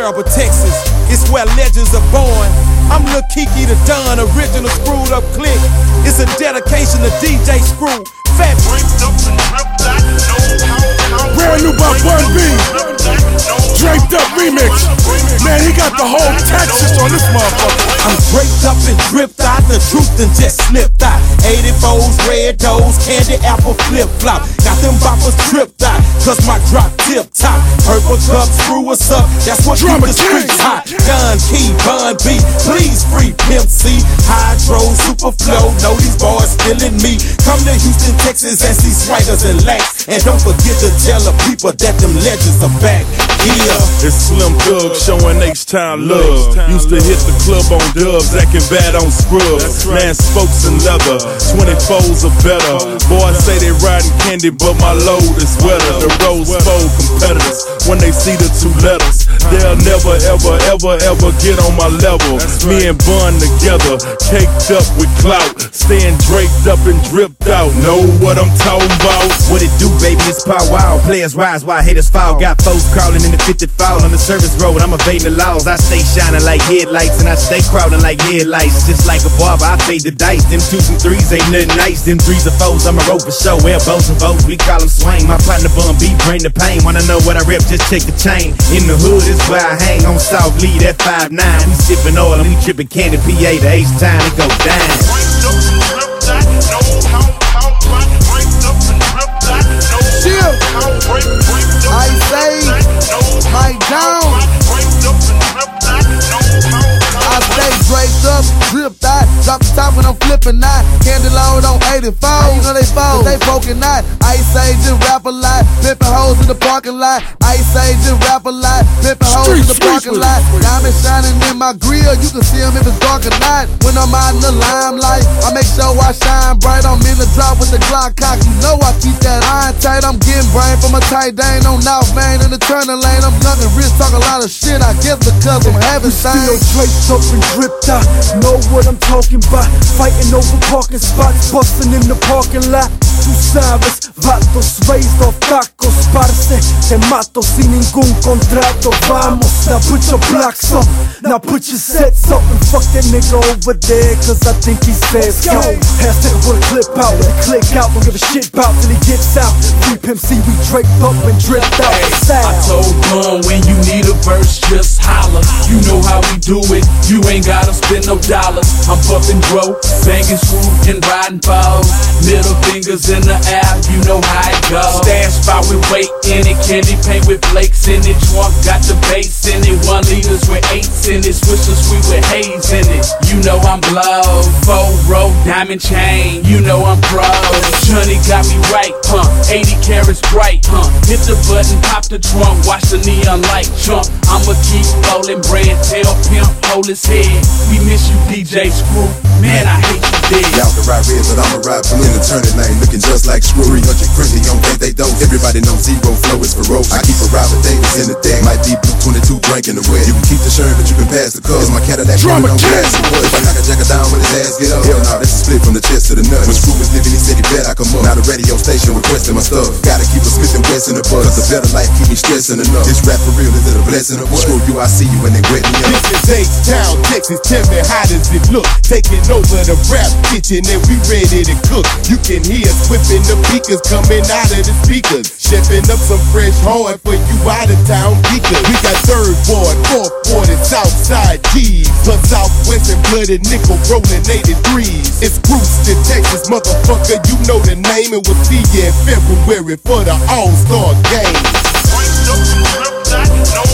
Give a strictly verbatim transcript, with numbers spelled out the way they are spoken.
Murfreesboro, Texas. It's where legends are born. I'm Lil Kiki the Don, original screwed up click. It's a dedication to D J Screw. Fat brand new by Bun B. Draped Up remix. Man, he got the whole Texas on this motherfucker. I'm draped up and dripped out, the truth and just slipped out. eighty-fours, red doors, candy apple flip flop. Got them boppers tripped out, cause my drop tip top. Purple cup, screw us up, that's what keep the streets hot. Gun Key, Bun B, please free Pimp C. Hydro, Super Flow, know these boys feeling me. Come to Houston, Texas and see Swaggers and Lax. And don't forget to tell the people that them legends are back. Yeah. It's Slim Thug showing H-Town love. Used to hit the club on dubs, acting bad on scrubs. Man, spokes and leather, twenty-fours are better. Boys say they riding candy, but my load is wetter. The Rose Bowl competitors, when they see the two letters, they'll never, ever, ever, ever get on my level. Me and Bun together, caked up with clout, staying draped up and dripped out. Know what I'm talking about? What it do, baby? It's Pow Wow. Players rise while haters fall. Got foes crawling in the fifty-four on the service road. I'm evading the laws. I stay shining like headlights and I stay crowding like headlights. Just like a barber, I fade the dice. Them twos and threes ain't nothing nice. Them threes are foes. I'm a rope for show. Elbows and bows, we call them swing. My partner Bun B bring the pain. Wanna know what I rep? Just check the chain. In the hood is where I hang on South Lee. That five nine. We sipping oil and we tripping candy. P A to H-Time it go down. I say, my down. I stay draped up, dripped out, drop the top when I'm flipping out. Candy load on eighty-four, you know they fold, they broken out. Ice Age and rap a lot, pimpin' hoes in the parking lot. Ice Age and rap a lot, pimpin' hoes in the parking lot. Diamond shining in my grill, you can see them if it's dark or not. When I'm out in the limelight, I make sure I shine bright. I'm in the drop with the Glock cock, you know I keep that iron tight. I'm getting brain from a tight Dane on North Main in the turning lane. I'm young and rich, talk a lot of shit, I guess because I'm having Still draped up and dripped out, know what I'm talking about. Fighting over parking spots, busting in the parking lot. Tú sabes, vatos raised off tacos, parce. Te mato sin ningún contrato, vamos. Now put your blocks up, now put your sets up. And fuck that nigga over there, cause I think he says so. Hashtag put a clip out, let it click out. Don't give a shit about till he gets out. Free Pimp C, we draped up and dripped out. Hey, I told Bun, when you need a verse, just holler. You know how we do it, you ain't gotta spend no dollars. I'm puffin' dro, banging screw and riding balls. Middle fingers in the air, you know how it goes. Stash spot with weight in it, candy paint with flakes in it. Trunk got the bass in it, one liters with eights in it. Swishing sweet with haze in it. You know I'm blow, four row diamond chain. You know I'm pro. Johnny got me right, huh? eighty carats bright, huh? Hit the button, pop the trunk, watch the neon light jump. I'ma keep rolling bread, tell Pimp hold his head. We miss you, D J Screw. Man, I hate you dead. Y'all can ride red, but I'ma ride blue in the turning lane, looking just like Screw. three hundred crazy on think they don't. Everybody know zero flow is ferocious. I keep a Robert Davis in the deck. Might be blue twenty-two drinking the wet. You can keep the shirt, but you can pass the cup. It's my Cadillac running on gas. If I knock a jacker down when his ass get up, hell no, that's a split from the chest to the nuts. When Screw was living, he said he bet I come up. Now the radio station requesting my stuff. Gotta keep a Smith and West in the bus, cause the better life keep me stressing enough. This rap for real, is it a blessing or what? Screw you, I see you when they wet me up. This is H-Town, Texas, tell me how does it look? Taking over the rap kitchen and we ready to cook. You can hear us whipping the beakers coming out of the speakers. Shipping up some fresh horn for you out of town geekers. We got third ward, fourth ward, and south side G's. Plus southwest and blooded nickel rolling eighty-threes. It's Bruce to Texas, motherfucker, you know the name. And we'll see you in February for the All-Star Game.